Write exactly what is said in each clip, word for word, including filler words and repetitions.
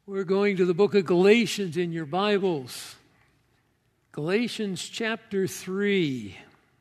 We're going to the book of Galatians in your Bibles. Galatians chapter three.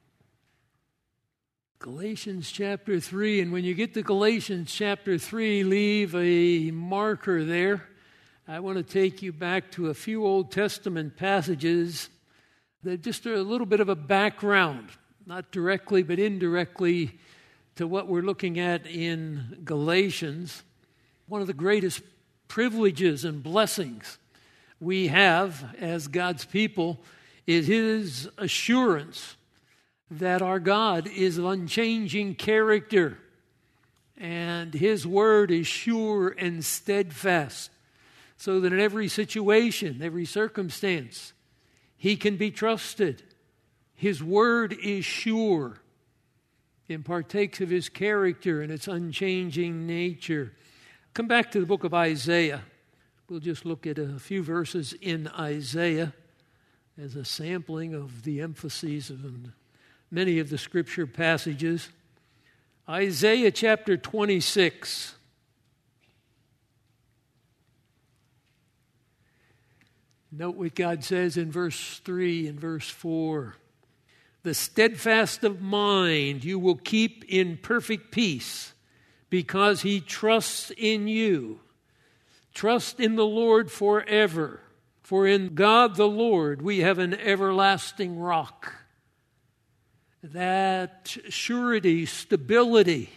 Galatians chapter three. And when you get to Galatians chapter three, leave a marker there. I want to take you back to a few Old Testament passages that just are a little bit of a background, not directly but indirectly, to what we're looking at in Galatians. One of the greatest privileges and blessings we have as God's people is His assurance that our God is of unchanging character and His word is sure and steadfast, so that in every situation, every circumstance, He can be trusted. His word is sure and partakes of His character and its unchanging nature. Come back to the book of Isaiah. We'll just look at a few verses in Isaiah as a sampling of the emphases of many of the scripture passages. Isaiah chapter twenty-six. Note what God says in verse three and verse four. The steadfast of mind you will keep in perfect peace, because he trusts in you. Trust in the Lord forever, for in God the Lord we have an everlasting rock. That surety, stability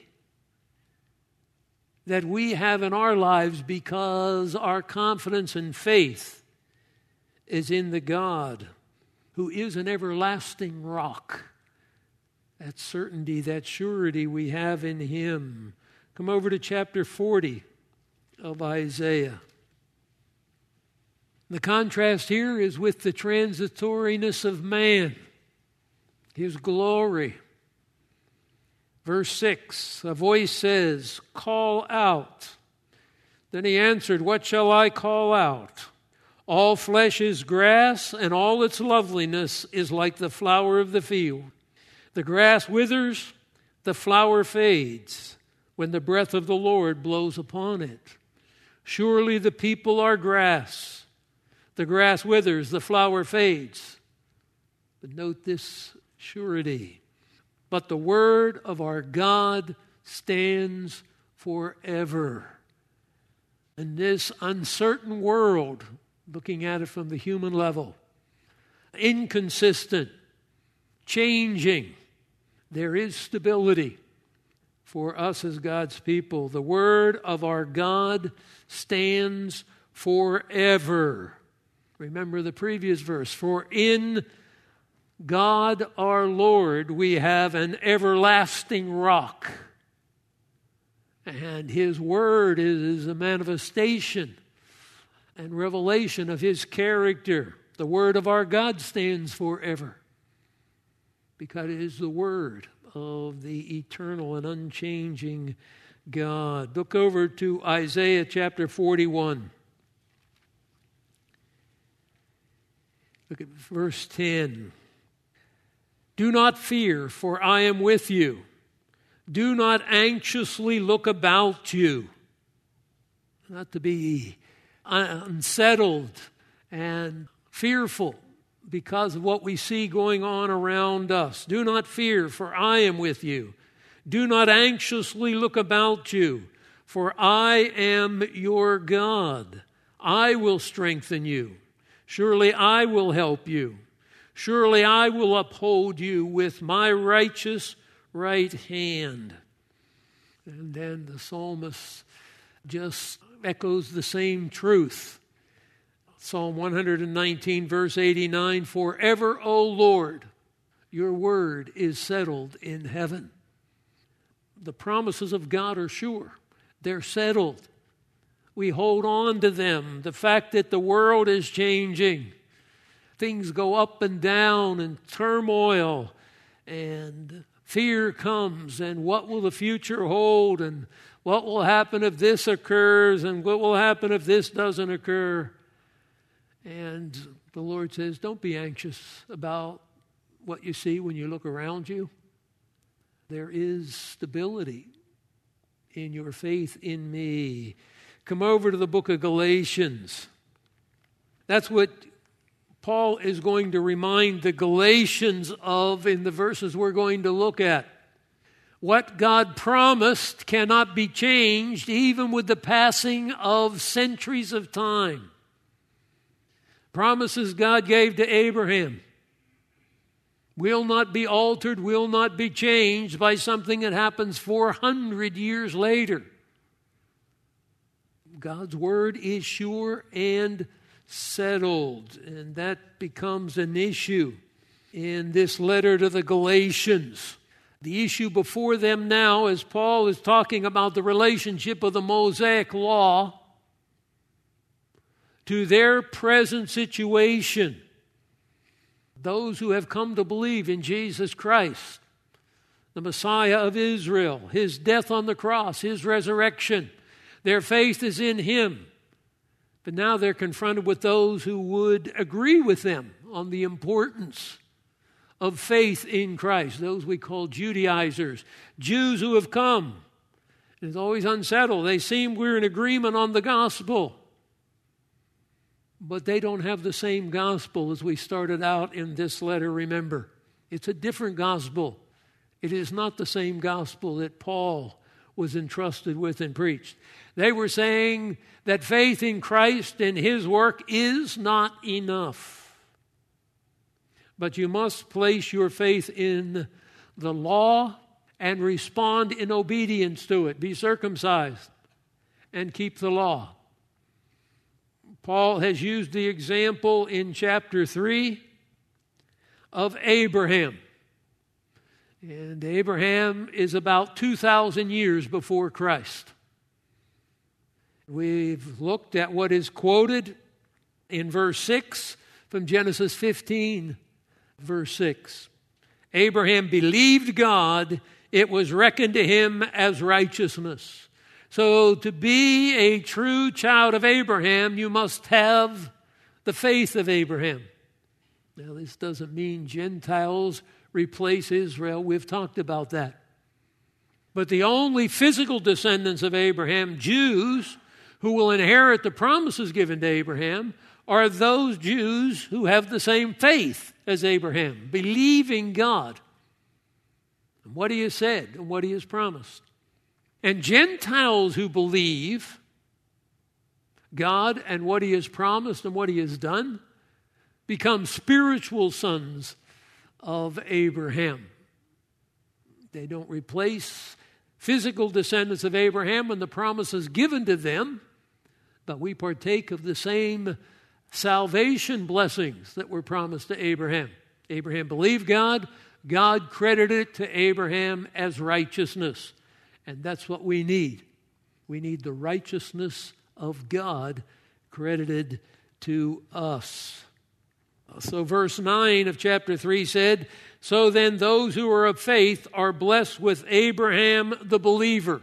that we have in our lives because our confidence and faith is in the God who is an everlasting rock. That certainty, that surety we have in Him. Come over to chapter forty of Isaiah. The contrast here is with the transitoriness of man, His glory. Verse six, a voice says, "Call out." Then he answered, "What shall I call out? All flesh is grass, and all its loveliness is like the flower of the field. The grass withers, the flower fades, when the breath of the Lord blows upon it. Surely the people are grass. The grass withers, the flower fades." But note this surety. But the word of our God stands forever. In this uncertain world, looking at it from the human level, inconsistent, changing, there is stability for us as God's people. The word of our God stands forever. Remember the previous verse. For in God our Lord we have an everlasting rock. And His word is a manifestation and revelation of His character. The word of our God stands forever, because it is the word of the eternal and unchanging God. Look over to Isaiah chapter forty-one. Look at verse ten. "Do not fear, for I am with you. Do not anxiously look about you." Not to be unsettled and fearful because of what we see going on around us. "Do not fear, for I am with you. Do not anxiously look about you, for I am your God. I will strengthen you. Surely I will help you. Surely I will uphold you with my righteous right hand." And then the psalmist just echoes the same truth. Psalm one nineteen, verse eighty-nine, "Forever, O Lord, your word is settled in heaven." The promises of God are sure. They're settled. We hold on to them. The fact that the world is changing, things go up and down and turmoil, and fear comes, and what will the future hold, and what will happen if this occurs, and what will happen if this doesn't occur. And the Lord says, don't be anxious about what you see when you look around you. There is stability in your faith in me. come over to the book of Galatians. That's what Paul is going to remind the Galatians of in the verses we're going to look at. What God promised cannot be changed even with the passing of centuries of time. Promises God gave to Abraham will not be altered, will not be changed by something that happens four hundred years later. God's word is sure and settled, and that becomes an issue in this letter to the Galatians. The issue before them now, as Paul is talking about the relationship of the Mosaic law to their present situation, those who have come to believe in Jesus Christ, the Messiah of Israel, His death on the cross, His resurrection, their faith is in Him. But now they're confronted with those who would agree with them on the importance of faith in Christ, those we call Judaizers, Jews who have come. It's always unsettled. They seem we're in agreement on the gospel, but they don't have the same gospel as we started out in this letter, remember. It's a different gospel. It is not the same gospel that Paul was entrusted with and preached. They were saying that faith in Christ and His work is not enough. But you must place your faith in the law and respond in obedience to it. Be circumcised and keep the law. Paul has used the example in chapter three of Abraham. And Abraham is about two thousand years before Christ. We've looked at what is quoted in verse six from Genesis fifteen. Verse six, Abraham believed God, it was reckoned to him as righteousness. So to be a true child of Abraham, you must have the faith of Abraham. Now, this doesn't mean Gentiles replace Israel. We've talked about that. But the only physical descendants of Abraham, Jews, who will inherit the promises given to Abraham, are those Jews who have the same faith as Abraham, believing God and what He has said and what He has promised. And Gentiles who believe God and what He has promised and what He has done become spiritual sons of Abraham. They don't replace physical descendants of Abraham when the promise is given to them, but we partake of the same salvation blessings that were promised to Abraham. Abraham believed God. God credited it to Abraham as righteousness. And that's what we need. We need the righteousness of God credited to us. So verse nine of chapter three said, so then those who are of faith are blessed with Abraham the believer,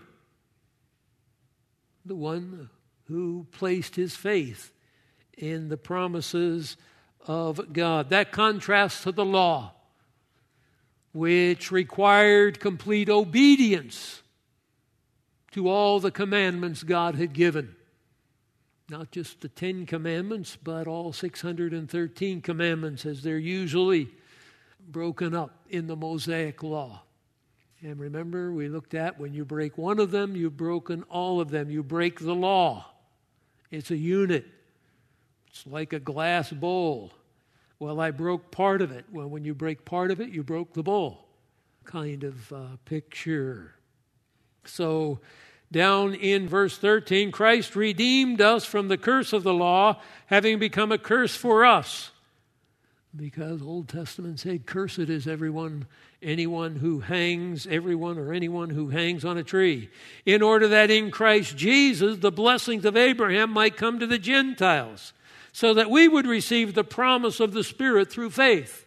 the one who placed his faith in the promises of God. That contrasts to the law, which required complete obedience to all the commandments God had given. Not just the Ten Commandments, but all six hundred thirteen commandments as they're usually broken up in the Mosaic law. And remember, we looked at when you break one of them, you've broken all of them. You break the law. It's a unit. It's like a glass bowl. Well, I broke part of it. Well, when you break part of it, you broke the bowl. Kind of uh, picture. So, down in verse thirteen, Christ redeemed us from the curse of the law, having become a curse for us. Because Old Testament said, cursed is everyone, anyone who hangs, everyone or anyone who hangs on a tree, in order that in Christ Jesus the blessings of Abraham might come to the Gentiles, so that we would receive the promise of the Spirit through faith.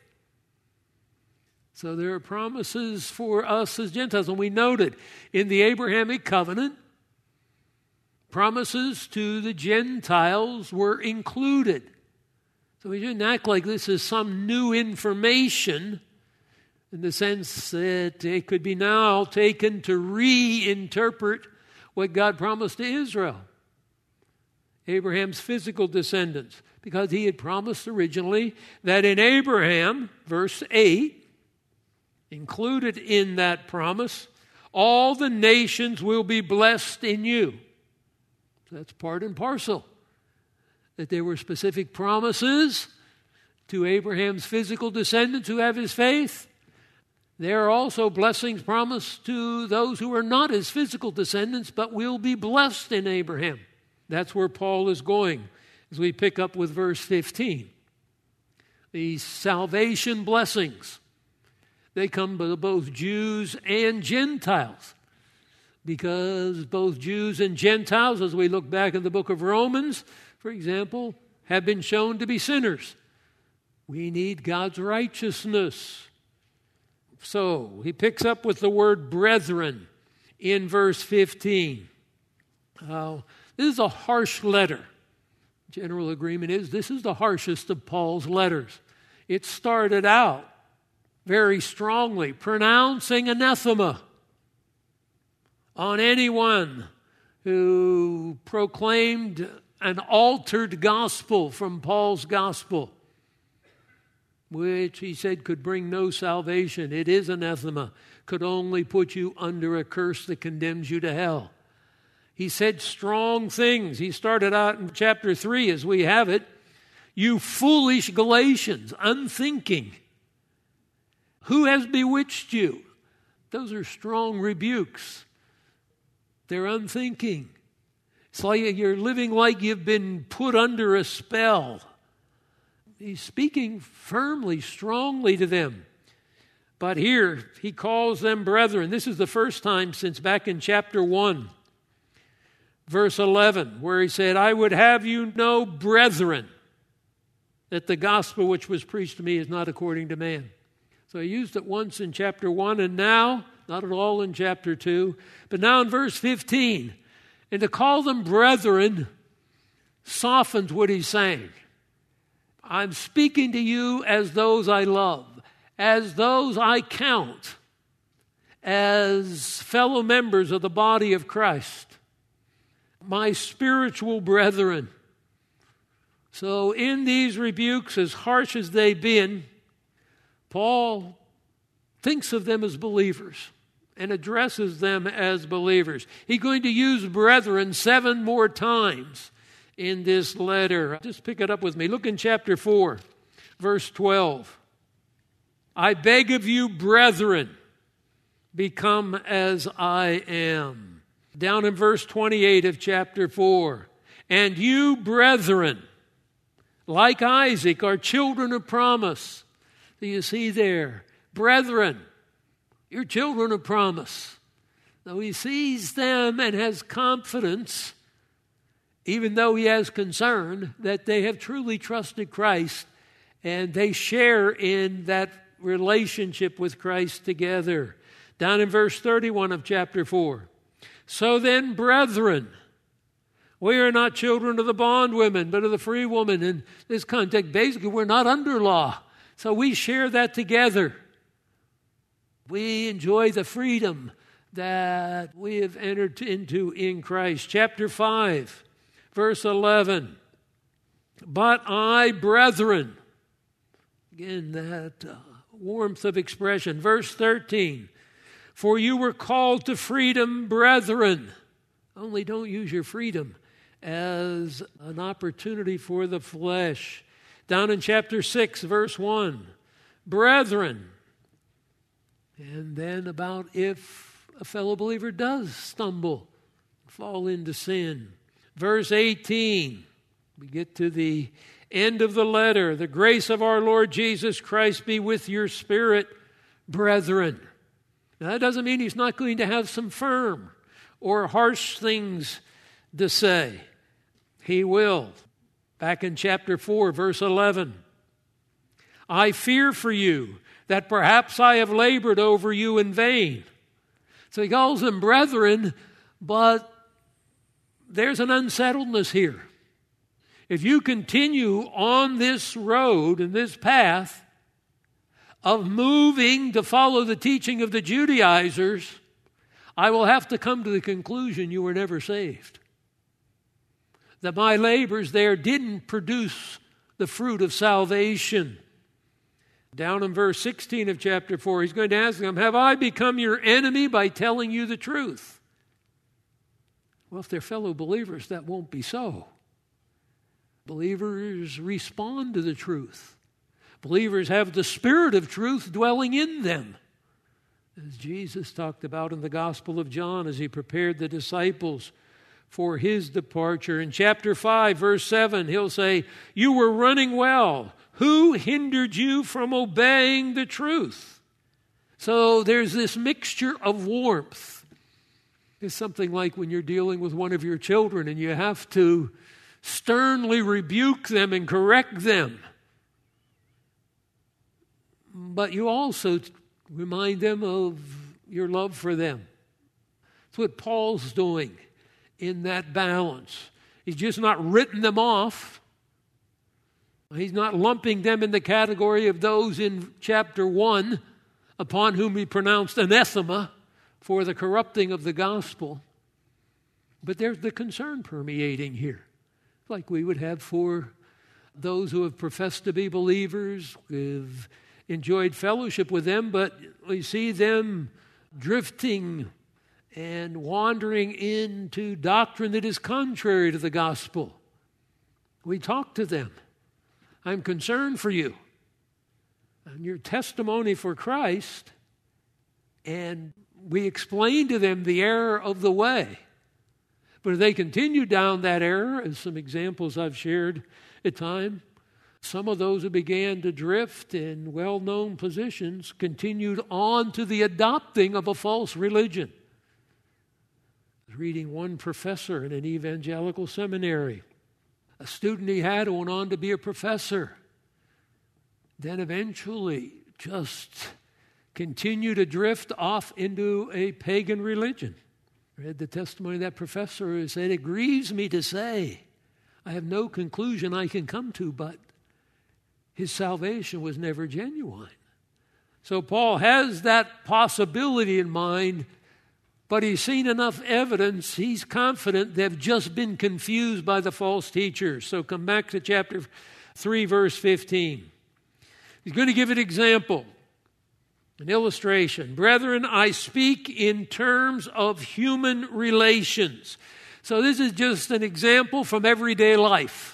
So there are promises for us as Gentiles. And we noted in the Abrahamic covenant, promises to the Gentiles were included. So we shouldn't act like this is some new information in the sense that it could be now taken to reinterpret what God promised to Israel. Abraham's physical descendants, because he had promised originally that in Abraham, verse eight, included in that promise, all the nations will be blessed in you. That's part and parcel. That there were specific promises to Abraham's physical descendants who have his faith. There are also blessings promised to those who are not his physical descendants, but will be blessed in Abraham. That's where Paul is going as we pick up with verse fifteen. These salvation blessings, they come to both Jews and Gentiles, because both Jews and Gentiles, as we look back in the book of Romans, for example, have been shown to be sinners. We need God's righteousness. So he picks up with the word brethren in verse fifteen. Uh, this is a harsh letter. General agreement is this is the harshest of Paul's letters. It started out very strongly, pronouncing anathema on anyone who proclaimed an altered gospel from Paul's gospel, which he said could bring no salvation. It is anathema, could only put you under a curse that condemns you to hell. He said strong things. He started out in chapter three as we have it. You foolish Galatians, unthinking. Who has bewitched you? Those are strong rebukes. They're unthinking. It's like you're living like you've been put under a spell. He's speaking firmly, strongly to them. But here, he calls them brethren. This is the first time since back in chapter one, verse eleven, where he said, I would have you know, brethren, that the gospel which was preached to me is not according to man. So he used it once in chapter one, and now, not at all in chapter two, but now in verse fifteen. And to call them brethren softens what he's saying. I'm speaking to you as those I love, as those I count as fellow members of the body of Christ, my spiritual brethren. So in these rebukes, as harsh as they've been, Paul thinks of them as believers and addresses them as believers. He's going to use brethren seven more times in this letter. Just pick it up with me. Look in chapter four, verse twelve. I beg of you, brethren, become as I am. Down in verse twenty-eight of chapter four. And you, brethren, like Isaac, are children of promise. Do you see there? Brethren, you're children of promise. So he sees them and has confidence, even though he has concern, that they have truly trusted Christ and they share in that relationship with Christ together. Down in verse thirty-one of chapter four. So then, brethren, we are not children of the bondwomen, but of the free woman. In this context, basically, we're not under law. So we share that together. We enjoy the freedom that we have entered into in Christ. Chapter five, verse eleven. But I, brethren, again, that uh, warmth of expression. Verse thirteen. For you were called to freedom, brethren. Only don't use your freedom as an opportunity for the flesh. Down in chapter six, verse one. Brethren. And then about if a fellow believer does stumble, fall into sin. Verse eighteen. We get to the end of the letter. The grace of our Lord Jesus Christ be with your spirit, brethren. Now, that doesn't mean he's not going to have some firm or harsh things to say. He will. Back in chapter four, verse eleven. I fear for you that perhaps I have labored over you in vain. So he calls them brethren, but there's an unsettledness here. If you continue on this road and this path of moving to follow the teaching of the Judaizers, I will have to come to the conclusion you were never saved. that my labors there didn't produce the fruit of salvation. Down in verse sixteen of chapter four, he's going to ask them, have I become your enemy by telling you the truth? Well, if they're fellow believers, that won't be so. Believers respond to the truth. Believers have the Spirit of truth dwelling in them, as Jesus talked about in the Gospel of John as he prepared the disciples for his departure. In chapter five, verse seven, he'll say, you were running well. Who hindered you from obeying the truth? So there's this mixture of warmth. It's something like when you're dealing with one of your children and you have to sternly rebuke them and correct them. But you also remind them of your love for them. That's what Paul's doing in that balance. He's just not written them off. He's not lumping them in the category of those in chapter one upon whom he pronounced anathema for the corrupting of the gospel. But there's the concern permeating here, like we would have for those who have professed to be believers, who've enjoyed fellowship with them, but we see them drifting and wandering into doctrine that is contrary to the gospel. We talk to them. I'm concerned for you and your testimony for Christ, and we explain to them the error of the way. But if they continue down that error, as some examples I've shared at times, some of those who began to drift in well-known positions continued on to the adopting of a false religion. I was reading one professor in an evangelical seminary. A student he had who went on to be a professor. Then eventually just continued to drift off into a pagan religion. I read the testimony of that professor who said, it grieves me to say, I have no conclusion I can come to, but his salvation was never genuine. So Paul has that possibility in mind, but he's seen enough evidence. He's confident they've just been confused by the false teachers. So come back to chapter three, verse fifteen. He's going to give an example, an illustration. Brethren, I speak in terms of human relations. So this is just an example from everyday life.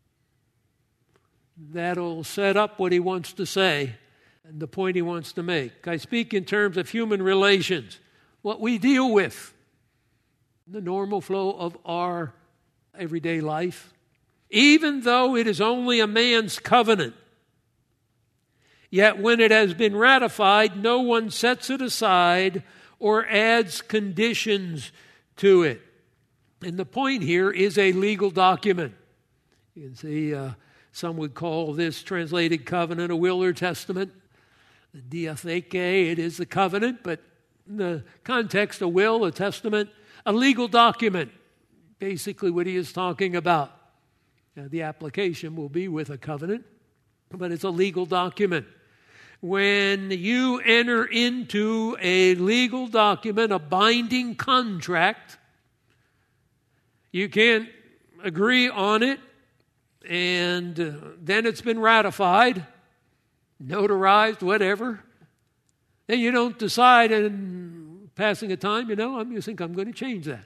That'll set up what he wants to say and the point he wants to make. I speak in terms of human relations. What we deal with, the normal flow of our everyday life, even though it is only a man's covenant, yet when it has been ratified, no one sets it aside or adds conditions to it. And the point here is a legal document. You can see uh, some would call this translated covenant a will or testament. The diatheke, it is the covenant, but in the context, a will, a testament, a legal document, basically what he is talking about. Now, the application will be with a covenant, but it's a legal document. When you enter into a legal document, a binding contract, you can't agree on it, and uh, then it's been ratified, notarized, whatever. Then you don't decide in passing of time, you know, I'm, you think I'm going to change that.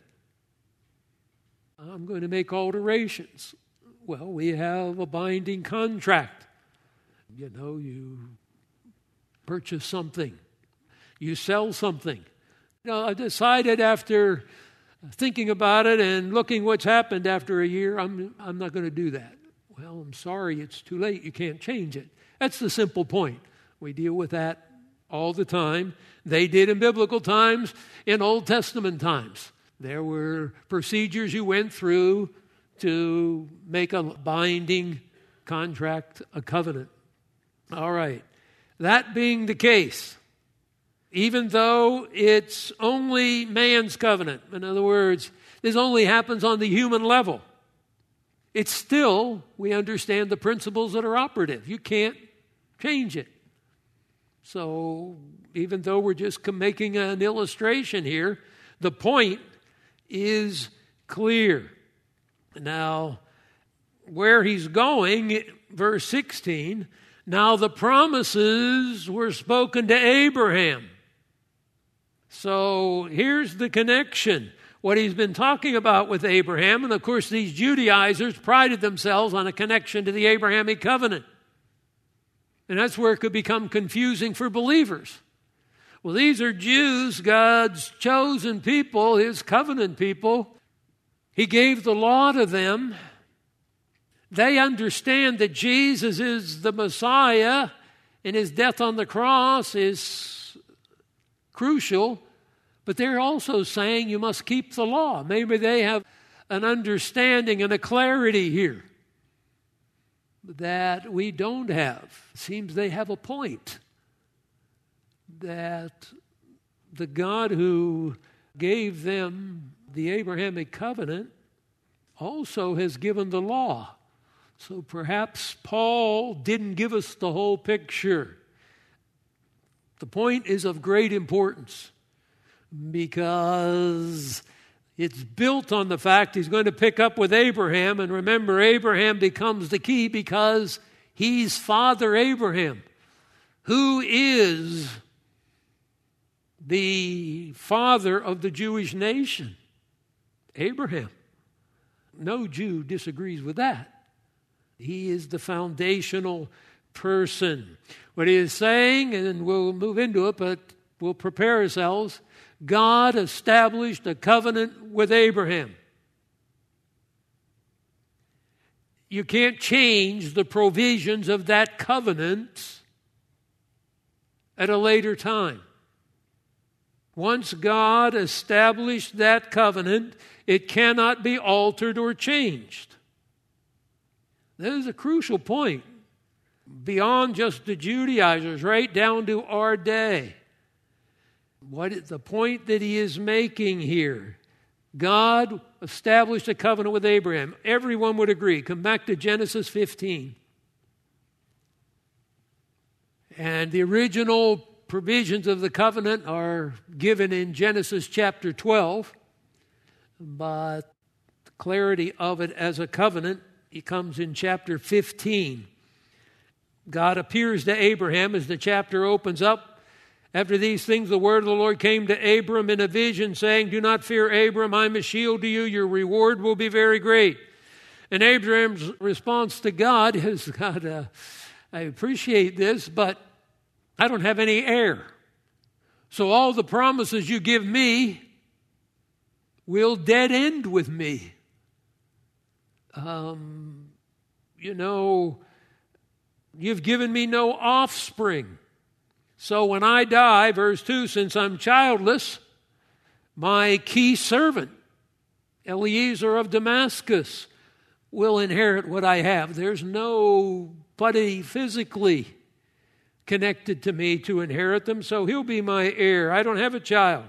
I'm going to make alterations. Well, we have a binding contract. You know, you purchase something. You sell something. You know, I decided after thinking about it and looking what's happened after a year, I'm, I'm not going to do that. Well, I'm sorry, it's too late. You can't change it. That's the simple point. We deal with that all the time. They did in biblical times, in Old Testament times. There were procedures you went through to make a binding contract, a covenant. All right. That being the case, even though it's only man's covenant, in other words, this only happens on the human level, it's still, we understand the principles that are operative. You can't change it. So even though we're just making an illustration here, the point is clear. Now, where he's going, verse sixteen, now the promises were spoken to Abraham. So here's the connection. What he's been talking about with Abraham, and of course these Judaizers prided themselves on a connection to the Abrahamic covenant. And that's where it could become confusing for believers. Well, these are Jews, God's chosen people, his covenant people. He gave the law to them. They understand that Jesus is the Messiah and his death on the cross is crucial, but they're also saying you must keep the law. Maybe they have an understanding and a clarity here that we don't have. It seems they have a point, that the God who gave them the Abrahamic covenant also has given the law. So perhaps Paul didn't give us the whole picture. The point is of great importance because it's built on the fact he's going to pick up with Abraham. And remember, Abraham becomes the key because he's Father Abraham, who is the father of the Jewish nation. Abraham. No Jew disagrees with that. He is the foundational person. What he is saying, and we'll move into it, but we'll prepare ourselves, God established a covenant with Abraham. You can't change the provisions of that covenant at a later time. Once God established that covenant, it cannot be altered or changed. That is a crucial point. Beyond just the Judaizers, right down to our day. What is the point that he is making here? God established a covenant with Abraham. Everyone would agree. Come back to Genesis fifteen. And the original provisions of the covenant are given in Genesis chapter twelve. But the clarity of it as a covenant, it comes in chapter fifteen. God appears to Abraham as the chapter opens up. After these things, the word of the Lord came to Abram in a vision, saying, "Do not fear, Abram, I'm a shield to you. Your reward will be very great." And Abraham's response to God is, God, uh, I appreciate this, but I don't have any heir. So all the promises you give me will dead end with me. Um, you know, you've given me no offspring. So when I die, verse two, since I'm childless, my key servant, Eliezer of Damascus, will inherit what I have. There's nobody physically connected to me to inherit them, so he'll be my heir. I don't have a child.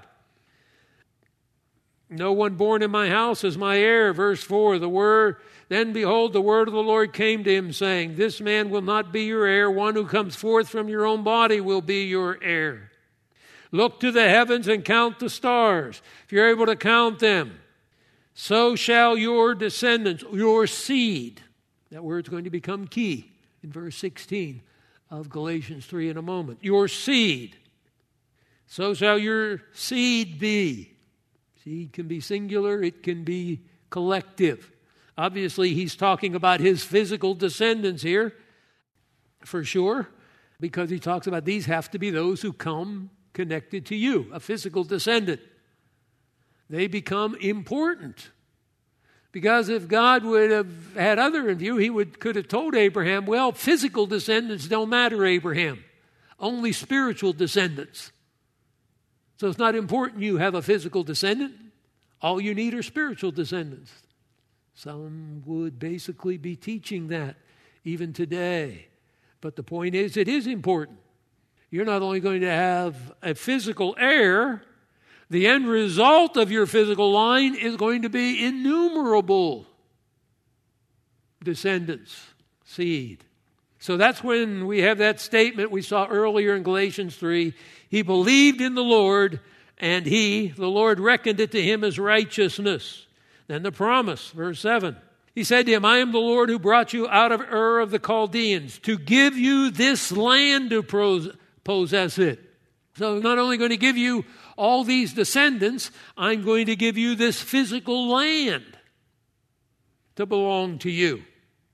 No one born in my house is my heir. Verse four, the word, then behold, the word of the Lord came to him, saying, this man will not be your heir. One who comes forth from your own body will be your heir. Look to the heavens and count the stars, if you're able to count them. So shall your descendants, your seed, that word's going to become key in verse sixteen of Galatians three in a moment. Your seed, so shall your seed be. Seed can be singular, it can be collective. Obviously, he's talking about his physical descendants here, for sure, because he talks about these have to be those who come connected to you, a physical descendant. They become important. Because if God would have had other in view, he would could have told Abraham, well, physical descendants don't matter, Abraham. Only spiritual descendants. So it's not important you have a physical descendant. All you need are spiritual descendants. Some would basically be teaching that even today. But the point is, it is important. You're not only going to have a physical heir, the end result of your physical line is going to be innumerable descendants, seed. So that's when we have that statement we saw earlier in Galatians three. He believed in the Lord, and he, the Lord, reckoned it to him as righteousness. Then the promise, verse seven. He said to him, I am the Lord who brought you out of Ur of the Chaldeans to give you this land to possess it. So I'm not only going to give you all these descendants, I'm going to give you this physical land to belong to you.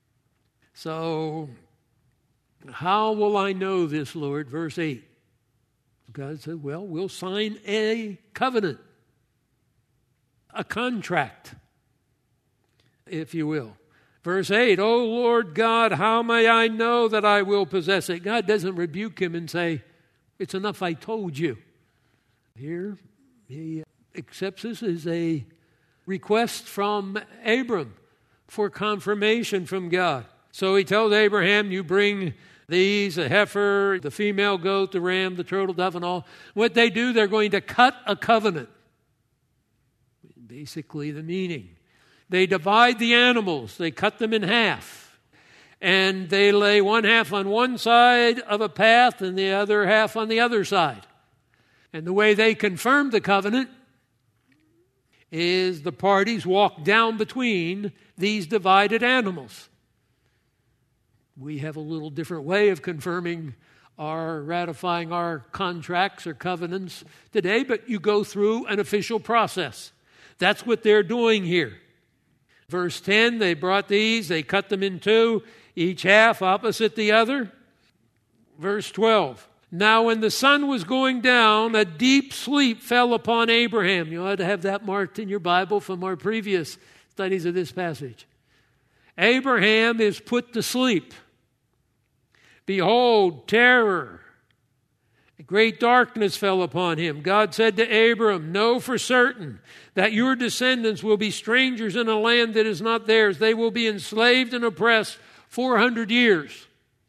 So how will I know this, Lord? Verse eight. God said, well, we'll sign a covenant, a contract, if you will. Verse eight, O Lord God, how may I know that I will possess it? God doesn't rebuke him and say, it's enough I told you. Here, he accepts this as a request from Abram for confirmation from God. So he tells Abraham, you bring these, a heifer, the female goat, the ram, the turtle dove, and all. What they do, they're going to cut a covenant. Basically the meaning. They divide the animals. They cut them in half. And they lay one half on one side of a path and the other half on the other side. And the way they confirm the covenant is the parties walk down between these divided animals. We have a little different way of confirming our, ratifying our contracts or covenants today, but you go through an official process. That's what they're doing here. Verse ten, they brought these, they cut them in two, each half opposite the other. Verse twelve, now when the sun was going down, a deep sleep fell upon Abraham. You ought to have that marked in your Bible from our previous studies of this passage. Abraham is put to sleep. Behold, terror, a great darkness fell upon him. God said to Abram, know for certain that your descendants will be strangers in a land that is not theirs. They will be enslaved and oppressed four hundred years.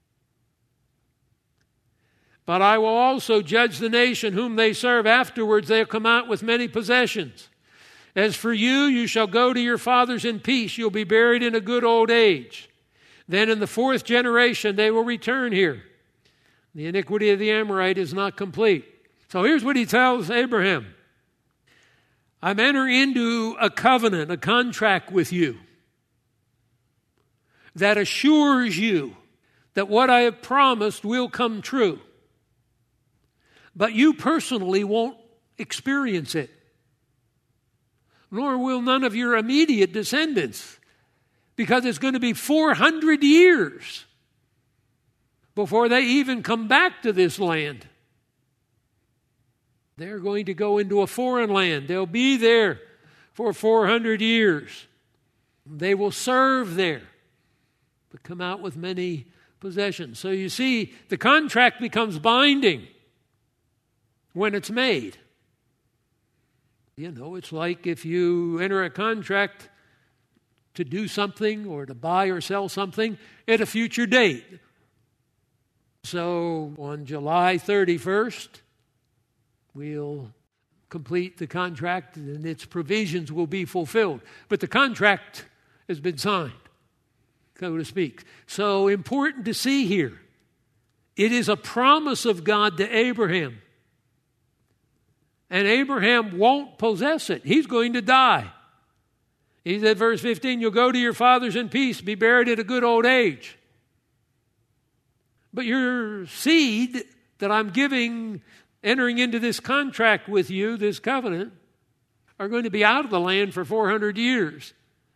But I will also judge the nation whom they serve. Afterwards they'll come out with many possessions. As for you, you shall go to your fathers in peace. You'll be buried in a good old age. Then in the fourth generation they will return here. The iniquity of the Amorite is not complete. So here's what he tells Abraham. I'm entering into a covenant, a contract with you that assures you that what I have promised will come true. But you personally won't experience it, nor will none of your immediate descendants, because it's going to be four hundred years before they even come back to this land. They're going to go into a foreign land. They'll be there for four hundred years. They will serve there, but come out with many possessions. So you see, the contract becomes binding when it's made. You know, it's like if you enter a contract to do something or to buy or sell something at a future date. So on July thirty-first, we'll complete the contract and its provisions will be fulfilled. But the contract has been signed, so to speak. So important to see here. It is a promise of God to Abraham. And Abraham won't possess it. He's going to die. He said, verse fifteen, you'll go to your fathers in peace, be buried at a good old age. But your seed that I'm giving, entering into this contract with you, this covenant, are going to be out of the land for four hundred years.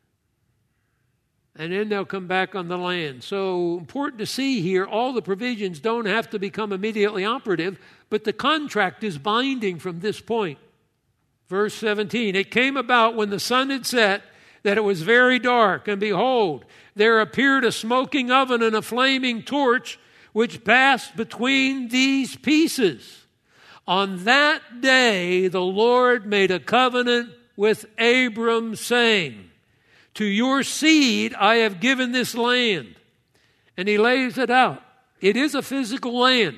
And then they'll come back on the land. So important to see here, all the provisions don't have to become immediately operative, but the contract is binding from this point. Verse seventeen, it came about when the sun had set that it was very dark, and behold, there appeared a smoking oven and a flaming torch which passed between these pieces. On that day the Lord made a covenant with Abram, saying, to your seed I have given this land. And he lays it out. It is a physical land.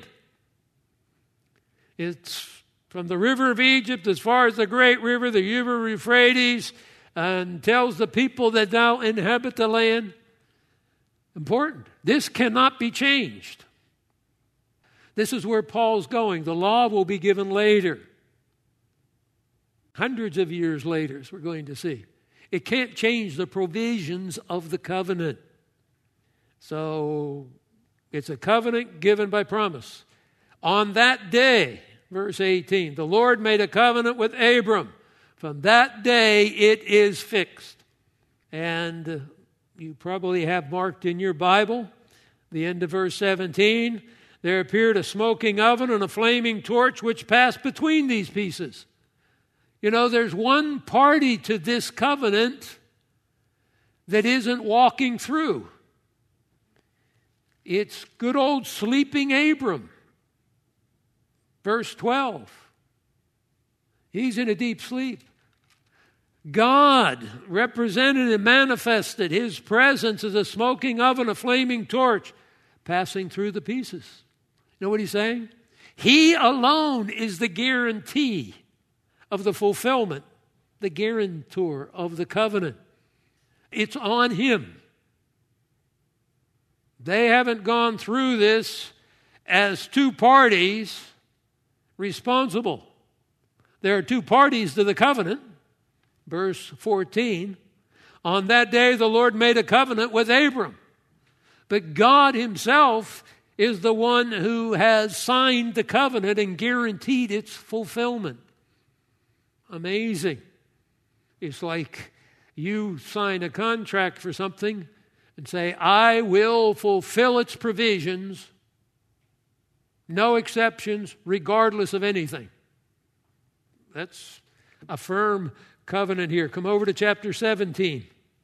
It's from the river of Egypt as far as the great river, the river Euphrates, and tells the people that now inhabit the land. Important. This cannot be changed. This is where Paul's going. The law will be given later. Hundreds of years later, as we're going to see. It can't change the provisions of the covenant. So it's a covenant given by promise. On that day, verse eighteen, the Lord made a covenant with Abram. From that day it is fixed. And you probably have marked in your Bible, the end of verse seventeen, there appeared a smoking oven and a flaming torch which passed between these pieces. You know, there's one party to this covenant that isn't walking through. It's good old sleeping Abram. Verse twelve. He's in a deep sleep. God represented and manifested His presence as a smoking oven, a flaming torch, passing through the pieces. You know what He's saying? He alone is the guarantee of the fulfillment, the guarantor of the covenant. It's on Him. They haven't gone through this as two parties responsible. There are two parties to the covenant. Verse fourteen, on that day the Lord made a covenant with Abram. But God Himself is the one who has signed the covenant and guaranteed its fulfillment. Amazing. It's like you sign a contract for something and say, I will fulfill its provisions, no exceptions, regardless of anything. That's a firm covenant here. Come over to chapter seventeen.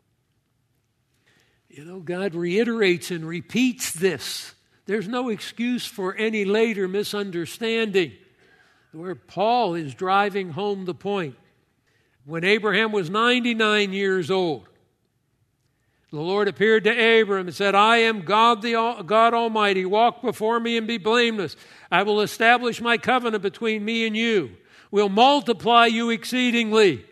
You know, God reiterates and repeats this. There's no excuse for any later misunderstanding. Where Paul is driving home the point. When Abraham was ninety-nine years old, the Lord appeared to Abram and said, I am God, the God Almighty. Walk before me and be blameless. I will establish my covenant between me and you. Will multiply you exceedingly.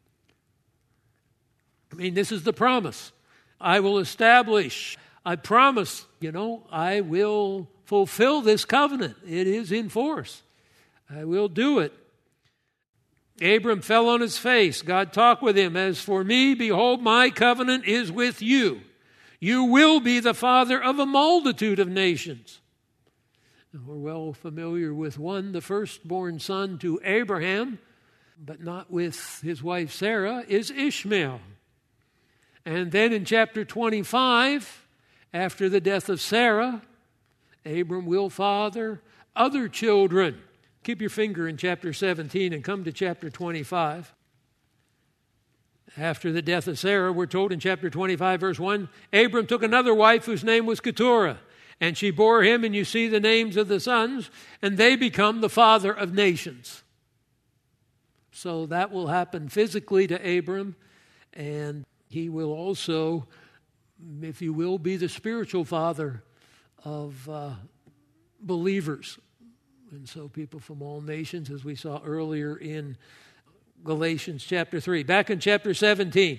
I mean, this is the promise. I will establish. I promise, you know, I will fulfill this covenant. It is in force. I will do it. Abram fell on his face. God talked with him. As for me, behold, my covenant is with you. You will be the father of a multitude of nations. And we're well familiar with one, the firstborn son to Abraham, but not with his wife Sarah, is Ishmael. And then in chapter twenty-five, after the death of Sarah, Abram will father other children. Keep your finger in chapter seventeen and come to chapter twenty-five. After the death of Sarah, we're told in chapter twenty-five, verse one, Abram took another wife whose name was Keturah, and she bore him, and you see the names of the sons, and they become the father of nations. So that will happen physically to Abram, and he will also, if you will, be the spiritual father of uh, believers. And so people from all nations, as we saw earlier in Galatians chapter three. Back in chapter seventeen.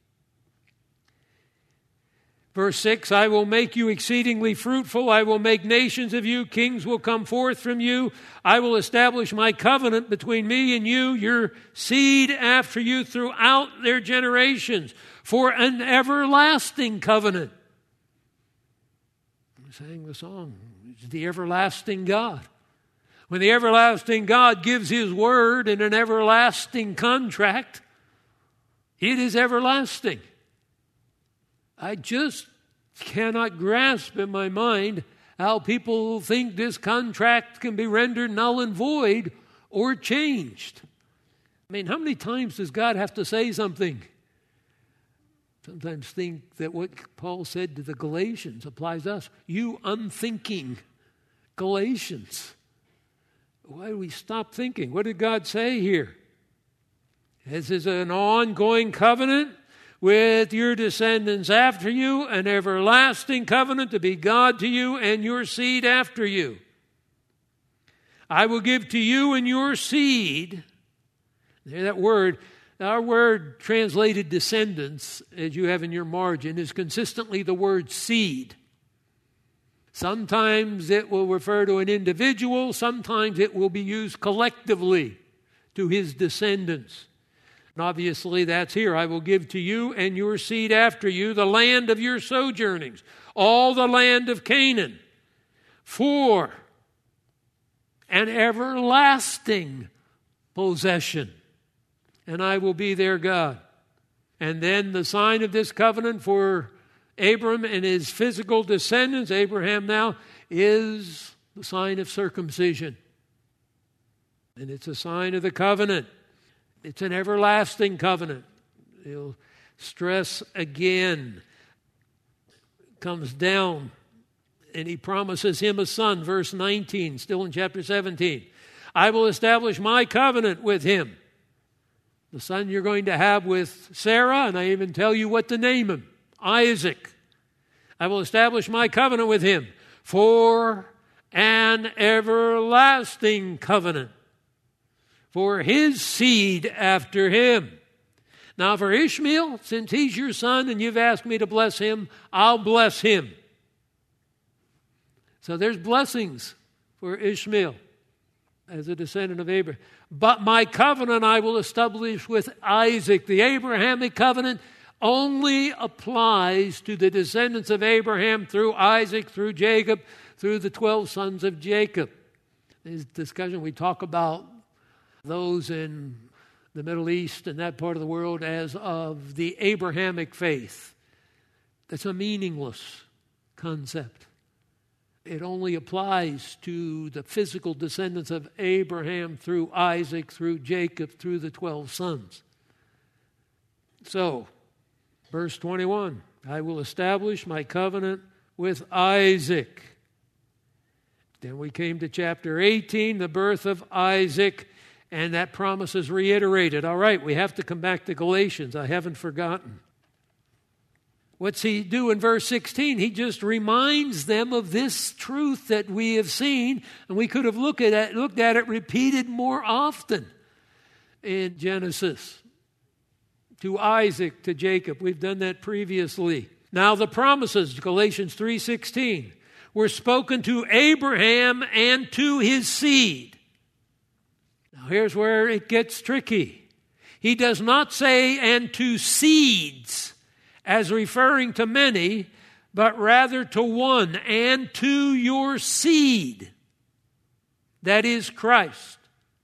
Verse six, I will make you exceedingly fruitful. I will make nations of you. Kings will come forth from you. I will establish my covenant between me and you, your seed after you throughout their generations, for an everlasting covenant. We sang the song, it's the everlasting God. When the everlasting God gives His word in an everlasting contract, it is everlasting. I just cannot grasp in my mind how people think this contract can be rendered null and void or changed. I mean, how many times does God have to say something? Sometimes think that what Paul said to the Galatians applies to us. You unthinking Galatians. Why do we stop thinking? What did God say here? This is an ongoing covenant with your descendants after you, an everlasting covenant to be God to you and your seed after you. I will give to you and your seed. There, that word, our word translated descendants, as you have in your margin, is consistently the word seed. Sometimes it will refer to an individual. Sometimes it will be used collectively to his descendants. And obviously that's here. I will give to you and your seed after you the land of your sojournings, all the land of Canaan, for an everlasting possession, and I will be their God. And then the sign of this covenant for Abram and his physical descendants, Abraham now, is the sign of circumcision. And it's a sign of the covenant. It's an everlasting covenant. He'll stress again. Comes down and he promises him a son. Verse nineteen, still in chapter seventeen. I will establish my covenant with him. The son you're going to have with Sarah, and I even tell you what to name him, Isaac. I will establish my covenant with him for an everlasting covenant, for his seed after him. Now for Ishmael, since he's your son and you've asked me to bless him, I'll bless him. So there's blessings for Ishmael as a descendant of Abraham. But my covenant I will establish with Isaac. The Abrahamic covenant only applies to the descendants of Abraham through Isaac, through Jacob, through the twelve sons of Jacob. In this discussion we talk about those in the Middle East and that part of the world as of the Abrahamic faith. That's a meaningless concept. It only applies to the physical descendants of Abraham through Isaac, through Jacob, through the twelve sons. So, verse twenty-one, I will establish my covenant with Isaac. Then we came to chapter eighteen, the birth of Isaac, and that promise is reiterated. All right, we have to come back to Galatians. I haven't forgotten. What's he do in verse sixteen? He just reminds them of this truth that we have seen, and we could have looked at it, looked at it repeated more often in Genesis. To Isaac, to Jacob. We've done that previously. Now the promises, Galatians three sixteen, were spoken to Abraham and to his seed. Now here's where it gets tricky. He does not say, and to seeds, as referring to many, but rather to one, and to your seed, that is Christ.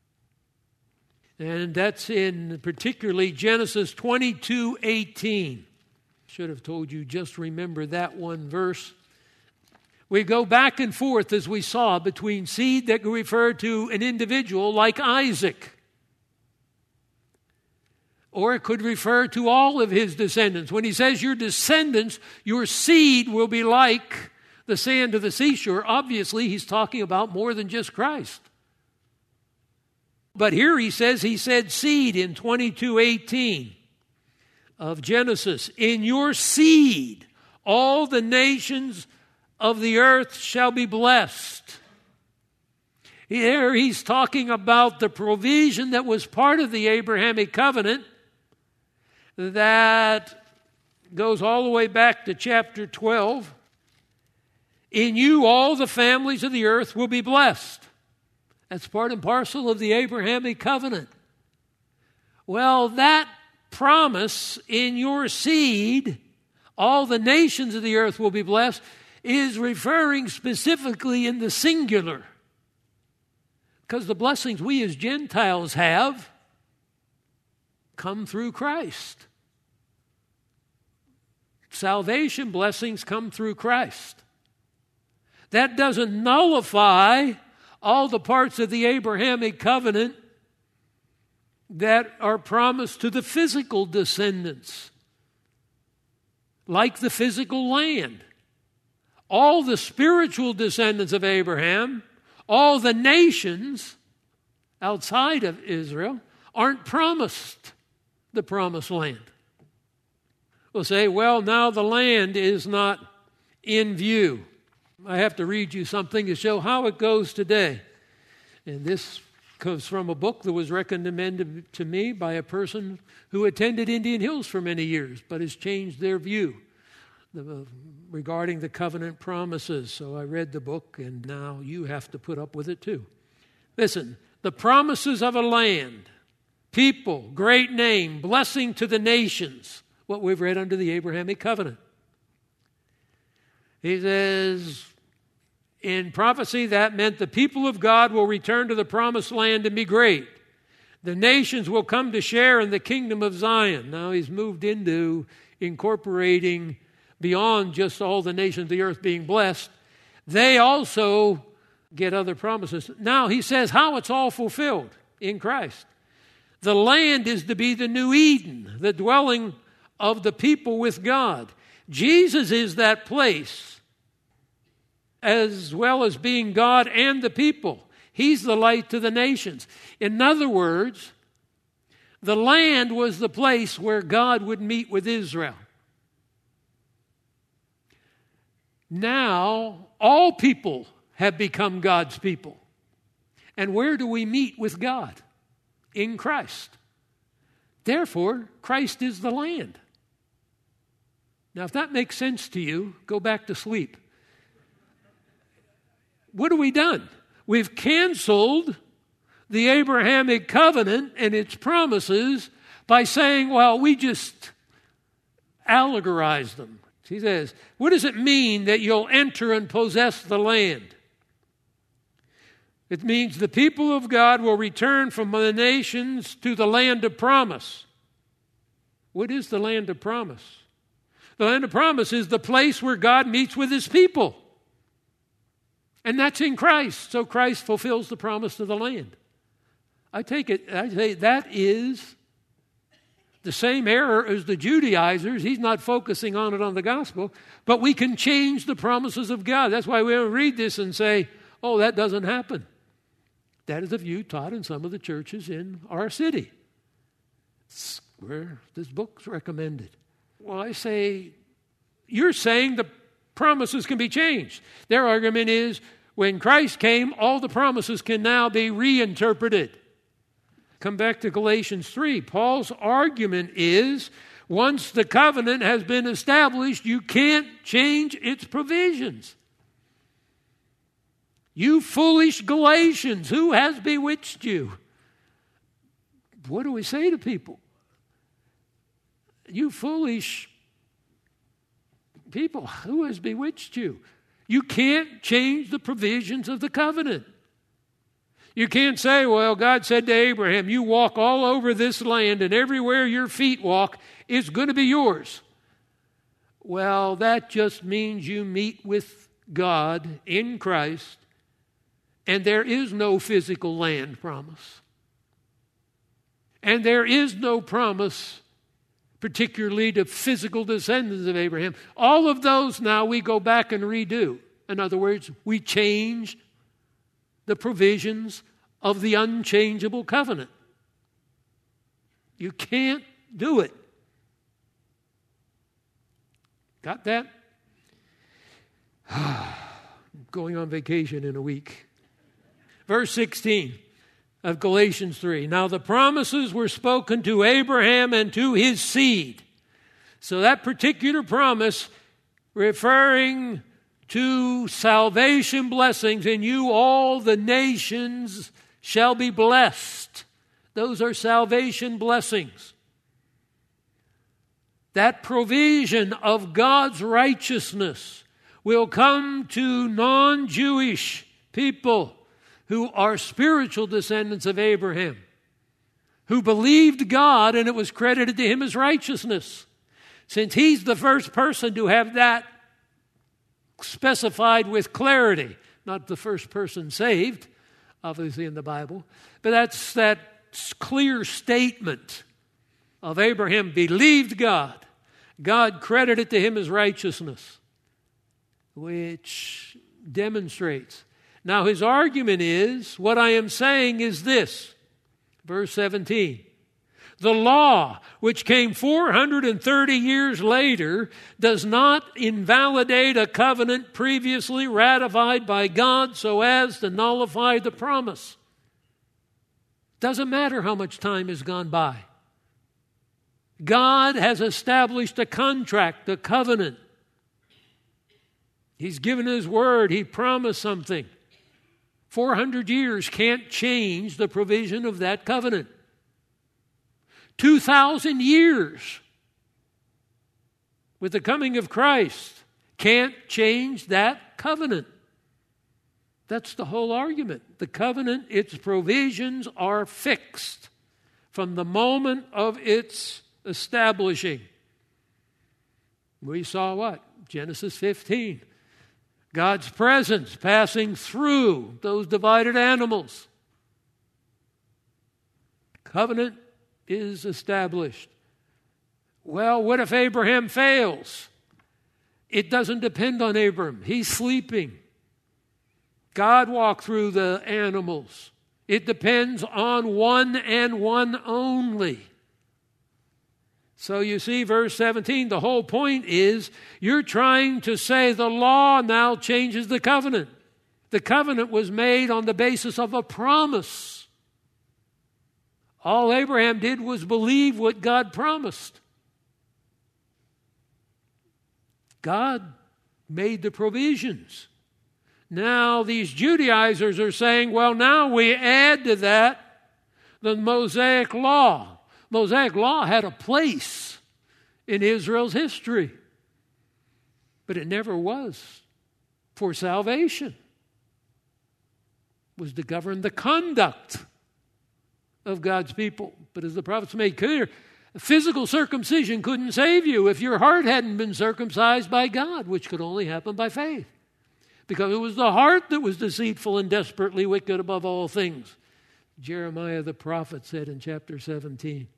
And that's in particularly Genesis twenty-two eighteen. Should have told you, just remember that one verse. We go back and forth, as we saw, between seed that refer to an individual like Isaac, or it could refer to all of his descendants. When he says your descendants, your seed will be like the sand of the seashore, obviously he's talking about more than just Christ. But here he says, he said seed in twenty-two eighteen of Genesis. In your seed, all the nations of the earth shall be blessed. Here he's talking about the provision that was part of the Abrahamic covenant that goes all the way back to chapter twelve. In you all the families of the earth will be blessed. That's part and parcel of the Abrahamic covenant. Well, that promise, in your seed, all the nations of the earth will be blessed, is referring specifically in the singular. Because the blessings we as Gentiles have come through Christ. Salvation blessings come through Christ. That doesn't nullify all the parts of the Abrahamic covenant that are promised to the physical descendants, like the physical land. All the spiritual descendants of Abraham, all the nations outside of Israel, aren't promised the promised land. We'll say, well, now the land is not in view. I have to read you something to show how it goes today. And this comes from a book that was recommended to me by a person who attended Indian Hills for many years, but has changed their view the, regarding the covenant promises. So I read the book, and now you have to put up with it too. Listen, the promises of a land people, great name, blessing to the nations, what we've read under the Abrahamic covenant. He says, in prophecy, that meant the people of God will return to the promised land and be great. The nations will come to share in the kingdom of Zion. Now he's moved into incorporating beyond just all the nations of the earth being blessed. They also get other promises. Now he says how it's all fulfilled in Christ. The land is to be the new Eden, the dwelling of the people with God. Jesus is that place, as well as being God and the people. He's the light to the nations. In other words, the land was the place where God would meet with Israel. Now, all people have become God's people. And where do we meet with God? In Christ. Therefore, Christ is the land. Now, if that makes sense to you, go back to sleep. What have we done? We've canceled the Abrahamic covenant and its promises by saying, well, we just allegorized them. He says, what does it mean that you'll enter and possess the land? It means the people of God will return from the nations to the land of promise. What is the land of promise? The land of promise is the place where God meets with his people. And that's in Christ. So Christ fulfills the promise of the land. I take it, I say that is the same error as the Judaizers. He's not focusing on it on the gospel. But we can change the promises of God. That's why we don't read this and say, oh, that doesn't happen. That is a view taught in some of the churches in our city. It's where this book's recommended. Well, I say, you're saying the promises can be changed. Their argument is, when Christ came, all the promises can now be reinterpreted. Come back to Galatians three. Paul's argument is, once the covenant has been established, you can't change its provisions. You foolish Galatians, who has bewitched you? What do we say to people? You foolish people, who has bewitched you? You can't change the provisions of the covenant. You can't say, well, God said to Abraham, you walk all over this land and everywhere your feet walk is going to be yours. Well, that just means you meet with God in Christ, and there is no physical land promise. And there is no promise particularly to physical descendants of Abraham. All of those now we go back and redo. In other words, we change the provisions of the unchangeable covenant. You can't do it. Got that? Going on vacation in a week. Verse sixteen of Galatians three. Now the promises were spoken to Abraham and to his seed. So that particular promise referring to salvation blessings, in you all the nations shall be blessed. Those are salvation blessings. That provision of God's righteousness will come to non-Jewish people who are spiritual descendants of Abraham, who believed God and it was credited to him as righteousness. Since he's the first person to have that specified with clarity, not the first person saved, obviously in the Bible, but that's that clear statement of Abraham believed God. God credited to him as righteousness, which demonstrates. Now his argument is, what I am saying is this, verse seventeen. The law, which came four hundred thirty years later, does not invalidate a covenant previously ratified by God so as to nullify the promise. Doesn't matter how much time has gone by. God has established a contract, a covenant. He's given his word. He promised something. four hundred years can't change the provision of that covenant. two thousand years with the coming of Christ can't change that covenant. That's the whole argument. The covenant, its provisions are fixed from the moment of its establishing. We saw what? Genesis fifteen. God's presence passing through those divided animals. Covenant is established. Well, what if Abraham fails? It doesn't depend on Abram. He's sleeping. God walked through the animals. It depends on one and one only. So you see, verse seventeen, the whole point is you're trying to say the law now changes the covenant. The covenant was made on the basis of a promise. All Abraham did was believe what God promised. God made the provisions. Now these Judaizers are saying, well, now we add to that the Mosaic law. Mosaic law had a place in Israel's history, but it never was for salvation. It was to govern the conduct of God's people. But as the prophets made clear, physical circumcision couldn't save you if your heart hadn't been circumcised by God, which could only happen by faith. Because it was the heart that was deceitful and desperately wicked above all things. Jeremiah the prophet said in chapter seventeen.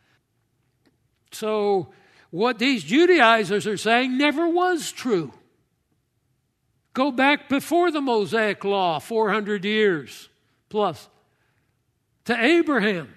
So what these Judaizers are saying never was true. Go back before the Mosaic law, four hundred years plus, to Abraham.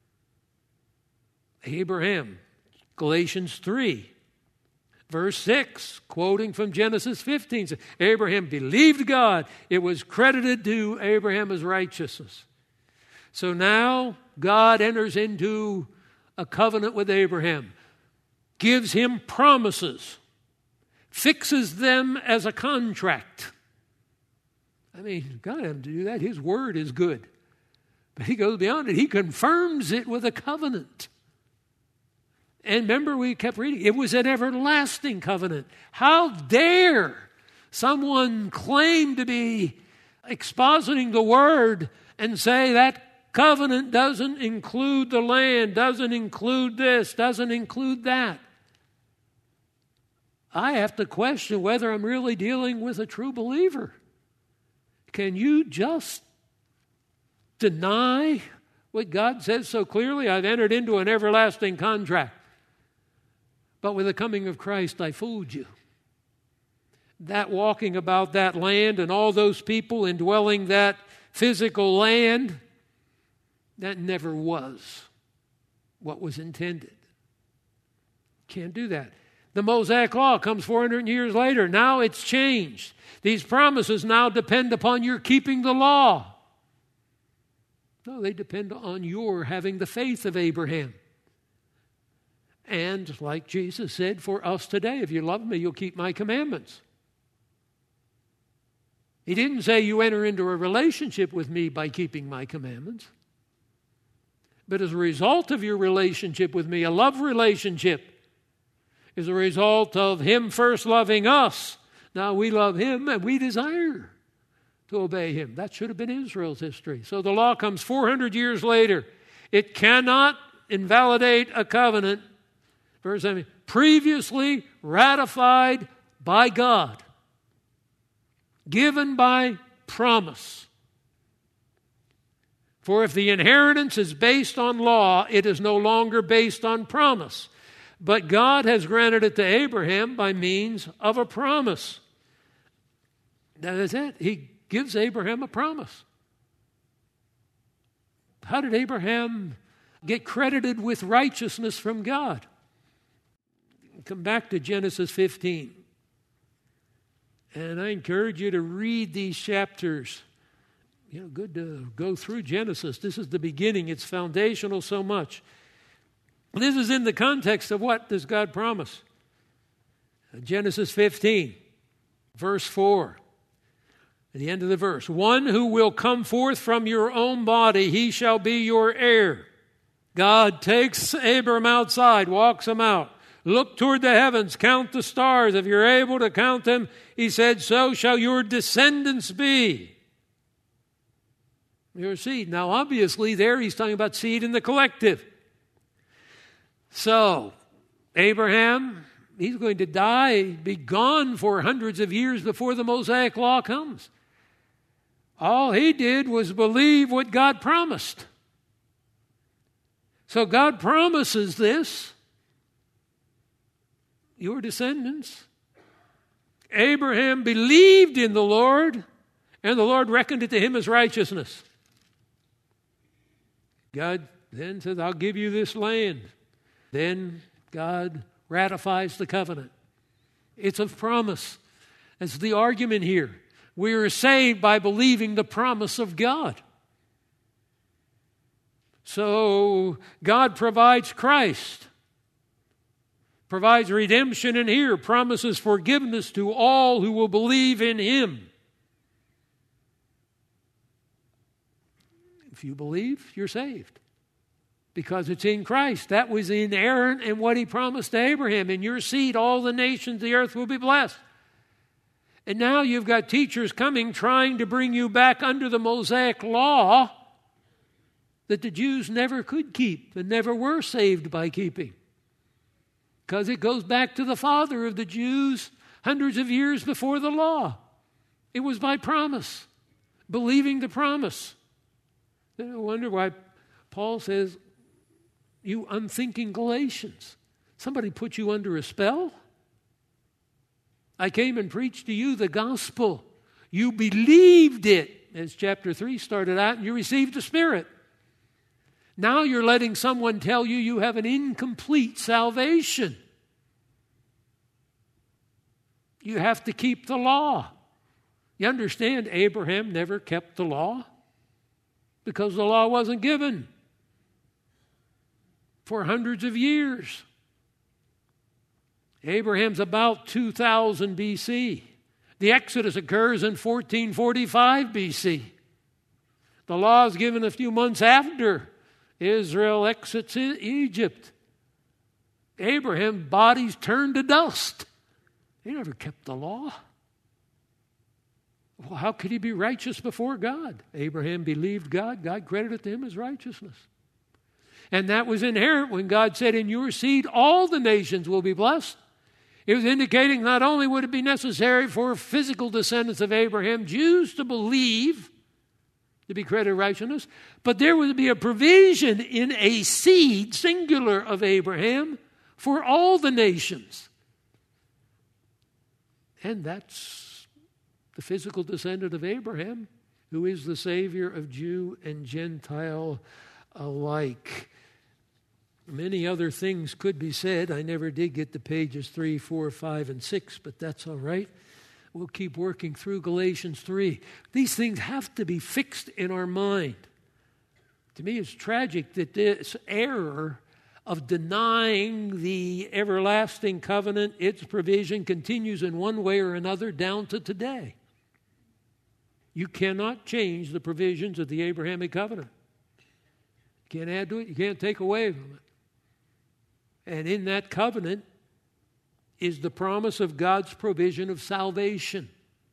Abraham, Galatians three, verse six, quoting from Genesis fifteen, says, Abraham believed God. It was credited to Abraham as righteousness. So now God enters into a covenant with Abraham, gives him promises, fixes them as a contract. I mean, God had him to do that. His word is good. But he goes beyond it. He confirms it with a covenant. And remember, we kept reading, it was an everlasting covenant. How dare someone claim to be expositing the word and say that covenant doesn't include the land, doesn't include this, doesn't include that. I have to question whether I'm really dealing with a true believer. Can you just deny what God says so clearly? I've entered into an everlasting contract. But with the coming of Christ, I fooled you. That walking about that land and all those people indwelling that physical land, that never was what was intended. Can't do that. The Mosaic law comes four hundred years later. Now it's changed. These promises now depend upon your keeping the law. No, they depend on your having the faith of Abraham. And like Jesus said, for us today, if you love me, you'll keep my commandments. He didn't say you enter into a relationship with me by keeping my commandments. But as a result of your relationship with me, a love relationship is a result of him first loving us. Now we love him and we desire to obey him. That should have been Israel's history. So the law comes four hundred years later. It cannot invalidate a covenant, verse seven, previously ratified by God, given by promise. For if the inheritance is based on law, it is no longer based on promise. But God has granted it to Abraham by means of a promise. That is it. He gives Abraham a promise. How did Abraham get credited with righteousness from God? Come back to Genesis fifteen. And I encourage you to read these chapters. You know, good to go through Genesis. This is the beginning. It's foundational so much. This is in the context of what does God promise? Genesis fifteen, verse four. At the end of the verse, one who will come forth from your own body, he shall be your heir. God takes Abram outside, walks him out. Look toward the heavens, count the stars. If you're able to count them, he said, so shall your descendants be. Your seed. Now, obviously, there he's talking about seed in the collective. So, Abraham, he's going to die, be gone for hundreds of years before the Mosaic law comes. All he did was believe what God promised. So God promises this, your descendants. Abraham believed in the Lord, and the Lord reckoned it to him as righteousness. God then says, I'll give you this land. Then God ratifies the covenant. It's a promise. That's the argument here. We are saved by believing the promise of God. So God provides Christ, provides redemption in here, promises forgiveness to all who will believe in Him. If you believe, you're saved. Because it's in Christ. That was inerrant in what He promised to Abraham. In your seed, all the nations of the earth will be blessed. And now you've got teachers coming trying to bring you back under the Mosaic law that the Jews never could keep and never were saved by keeping. Because it goes back to the father of the Jews hundreds of years before the law. It was by promise, believing the promise. I wonder why Paul says, you unthinking Galatians, somebody put you under a spell? I came and preached to you the gospel. You believed it, as chapter three started out, and you received the Spirit. Now you're letting someone tell you you have an incomplete salvation. You have to keep the law. You understand, Abraham never kept the law because the law wasn't given for hundreds of years. Abraham's about two thousand B C. The Exodus occurs in fourteen forty-five B C. The law is given a few months after Israel exits Egypt. Abraham's body's turned to dust. He never kept the law. Well, how could he be righteous before God? Abraham believed God. God credited to him as righteousness. And that was inherent when God said, in your seed, all the nations will be blessed. It was indicating not only would it be necessary for physical descendants of Abraham, Jews, to believe, to be credited righteousness, but there would be a provision in a seed, singular, of Abraham for all the nations. And that's the physical descendant of Abraham, who is the Savior of Jew and Gentile alike. Many other things could be said. I never did get to pages three, four, five, and six, but that's all right. We'll keep working through Galatians three. These things have to be fixed in our mind. To me, it's tragic that this error of denying the everlasting covenant, its provision, continues in one way or another down to today. You cannot change the provisions of the Abrahamic covenant. You can't add to it. You can't take away from it. And in that covenant is the promise of God's provision of salvation.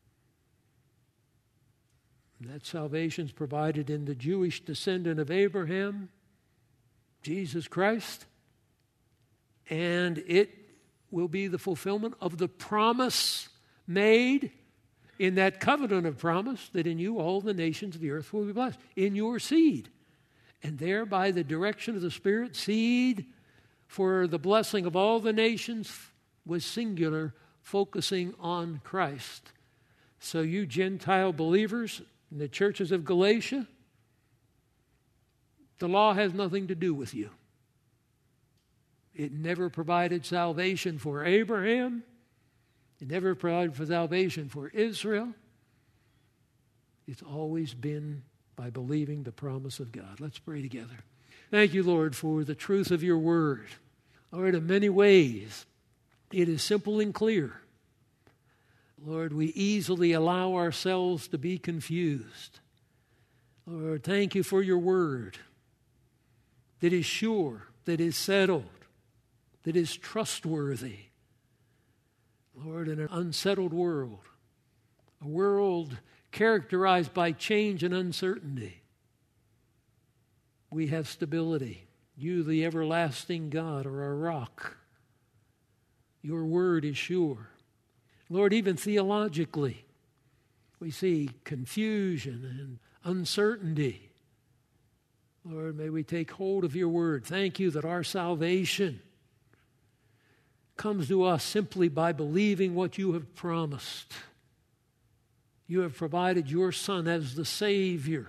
And that salvation is provided in the Jewish descendant of Abraham, Jesus Christ. And it will be the fulfillment of the promise made in that covenant of promise that in you all the nations of the earth will be blessed. In your seed. And there, by the direction of the Spirit, seed for the blessing of all the nations was singular, focusing on Christ. So you Gentile believers in the churches of Galatia, the law has nothing to do with you. It never provided salvation for Abraham. It never provided for salvation for Israel. It's always been by believing the promise of God. Let's pray together. Thank you, Lord, for the truth of your word. Lord, in many ways, it is simple and clear. Lord, we easily allow ourselves to be confused. Lord, thank you for your word. that is sure, that is settled, that is trustworthy. Lord, in an unsettled world, a world characterized by change and uncertainty, we have stability. You, the everlasting God, are our rock. Your word is sure. Lord, even theologically, we see confusion and uncertainty. Lord, may we take hold of your word. Thank you that our salvation comes to us simply by believing what you have promised. You have provided your Son as the Savior,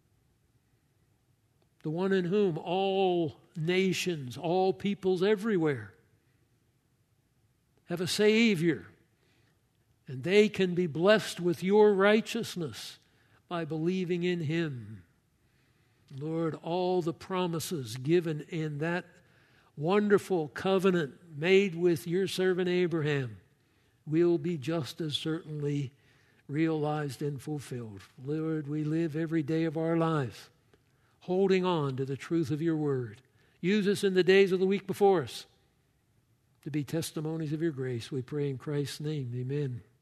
the one in whom all nations, all peoples everywhere have a Savior, and they can be blessed with your righteousness by believing in him. Lord, all the promises given in that wonderful covenant made with your servant Abraham will be just as certainly realized and fulfilled. Lord, we live every day of our lives holding on to the truth of your word. Use us in the days of the week before us to be testimonies of your grace. We pray in Christ's name. Amen.